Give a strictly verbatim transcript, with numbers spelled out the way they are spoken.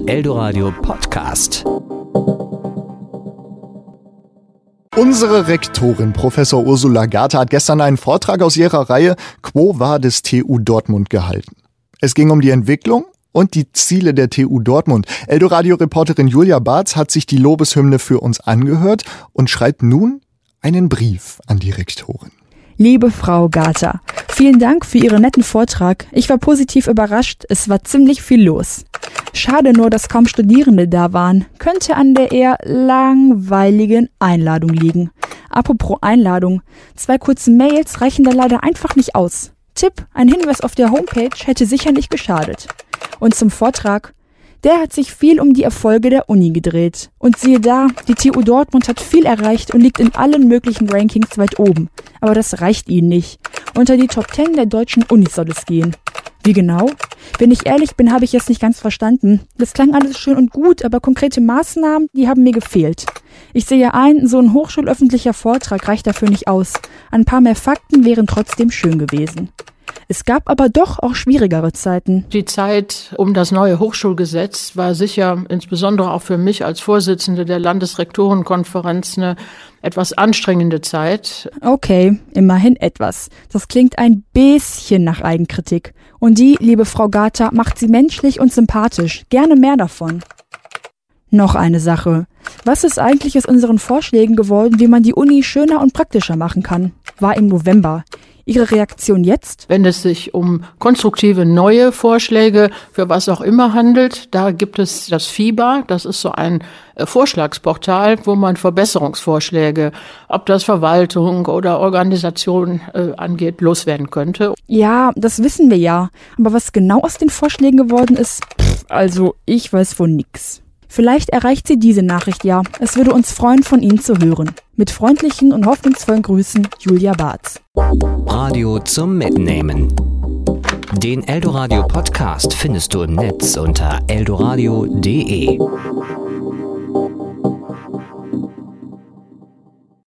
Eldoradio Podcast. Unsere Rektorin, Professor Ursula Garter, hat gestern einen Vortrag aus ihrer Reihe Quo Vadis T U Dortmund gehalten. Es ging um die Entwicklung und die Ziele der T U Dortmund. Eldoradio-Reporterin Julia Barz hat sich die Lobeshymne für uns angehört und schreibt nun einen Brief an die Rektorin. Liebe Frau Garter, vielen Dank für Ihren netten Vortrag. Ich war positiv überrascht, es war ziemlich viel los. Schade nur, dass kaum Studierende da waren. Könnte an der eher langweiligen Einladung liegen. Apropos Einladung, zwei kurze Mails reichen da leider einfach nicht aus. Tipp, ein Hinweis auf der Homepage hätte sicher nicht geschadet. Und zum Vortrag. Der hat sich viel um die Erfolge der Uni gedreht. Und siehe da, die T U Dortmund hat viel erreicht und liegt in allen möglichen Rankings weit oben. Aber das reicht ihnen nicht. Unter die Top zehn der deutschen Unis soll es gehen. Wie genau? Wenn ich ehrlich bin, habe ich es nicht ganz verstanden. Das klang alles schön und gut, aber konkrete Maßnahmen, die haben mir gefehlt. Ich sehe ein, so ein hochschulöffentlicher Vortrag reicht dafür nicht aus. Ein paar mehr Fakten wären trotzdem schön gewesen. Es gab aber doch auch schwierigere Zeiten. Die Zeit um das neue Hochschulgesetz war sicher insbesondere auch für mich als Vorsitzende der Landesrektorenkonferenz eine etwas anstrengende Zeit. Okay, immerhin etwas. Das klingt ein bisschen nach Eigenkritik. Und die, liebe Frau Garter, macht sie menschlich und sympathisch. Gerne mehr davon. Noch eine Sache. Was ist eigentlich aus unseren Vorschlägen geworden, wie man die Uni schöner und praktischer machen kann? War im November. Ihre Reaktion jetzt? Wenn es sich um konstruktive neue Vorschläge für was auch immer handelt, da gibt es das FIBA, das ist so ein äh, Vorschlagsportal, wo man Verbesserungsvorschläge, ob das Verwaltung oder Organisation äh, angeht, loswerden könnte. Ja, das wissen wir ja. Aber was genau aus den Vorschlägen geworden ist, pff, also ich weiß von nix. Vielleicht erreicht sie diese Nachricht ja. Es würde uns freuen, von Ihnen zu hören. Mit freundlichen und hoffnungsvollen Grüßen, Julia Barz. Radio zum Mitnehmen. Den Eldoradio Podcast findest du im Netz unter eldoradio punkt de.